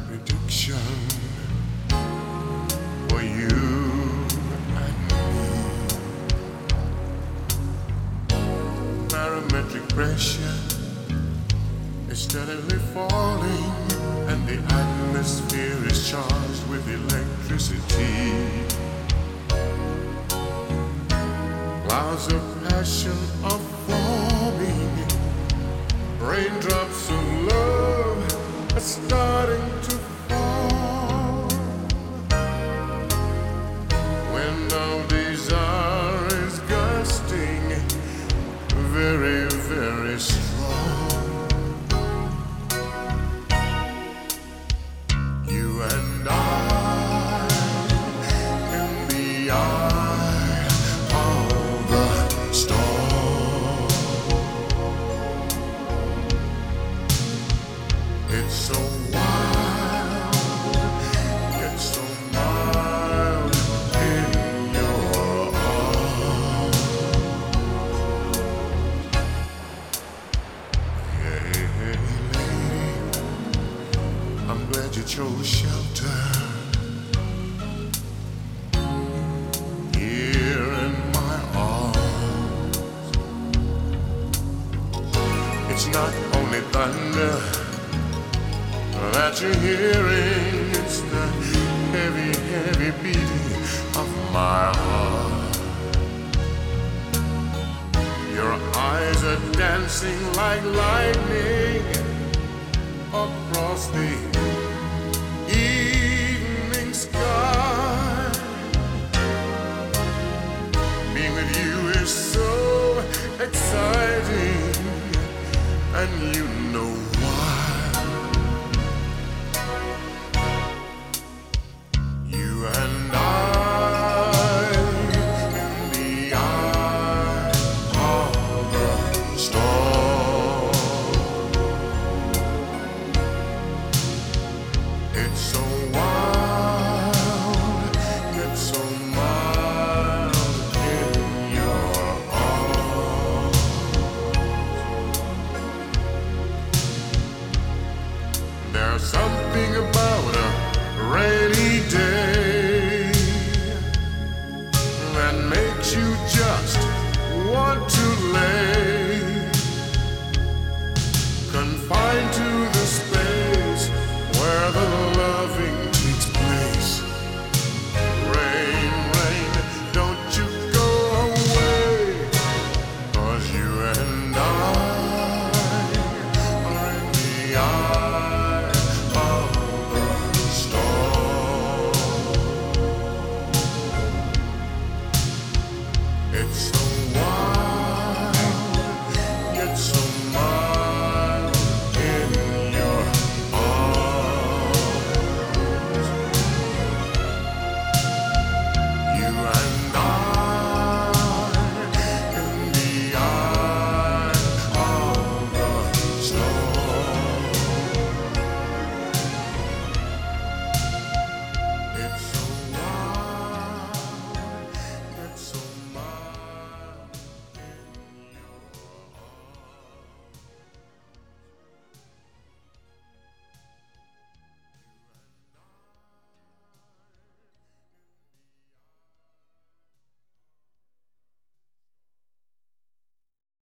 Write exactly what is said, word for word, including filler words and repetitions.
benediction for you and me. Barometric pressure is steadily falling, and the atmosphere is charged with electricity. Clouds of passion are forming, raindrops of love are starting to fall. Wind of desire is gusting very, very strong. You and I in the eye of the storm. It's so wild, yet so mild in your arms. Hey, hey, lady, I'm glad you chose shelter here in my arms. It's not only thunder that you're hearing, it's the heavy, heavy beating of my heart. Your eyes are dancing like lightning across the evening sky. Being with you is so exciting, and you know why. You and I in the eye of the storm. It's so wild, it's so mild in your arms. There's something about a radio